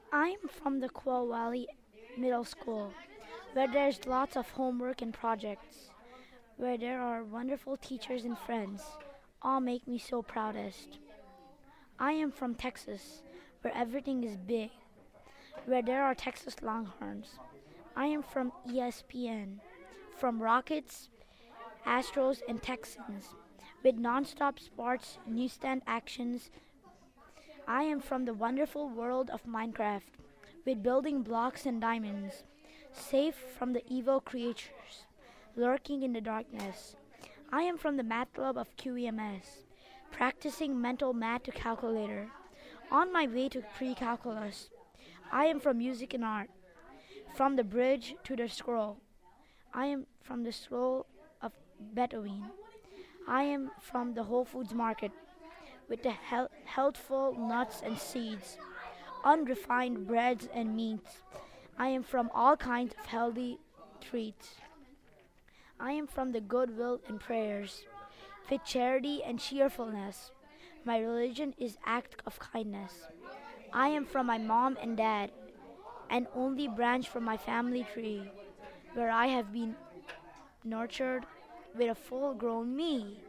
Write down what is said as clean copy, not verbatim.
I'm from the Quo Valley Middle School, where there's lots of homework and projects, where there are wonderful teachers and friends, all make me so proudest. I am from Texas, where everything is big, where there are Texas Longhorns. I am from ESPN, from Rockets, Astros, and Texans, with nonstop sports, newsstand actions. I am from the wonderful world of Minecraft, with building blocks and diamonds, safe from the evil creatures lurking in the darkness. I am from the math club of QEMS, practicing mental math to calculator, on my way to pre-calculus. I am from music and art, from the bridge to the scroll. I am from the scroll of Beethoven. I am from the Whole Foods market, with the healthful nuts and seeds, unrefined breads and meats. I am from all kinds of healthy treats. I am from the goodwill and prayers, with charity and cheerfulness. My religion is act of kindness. I am from my mom and dad, an only branch from my family tree, where I have been nurtured with a full grown me.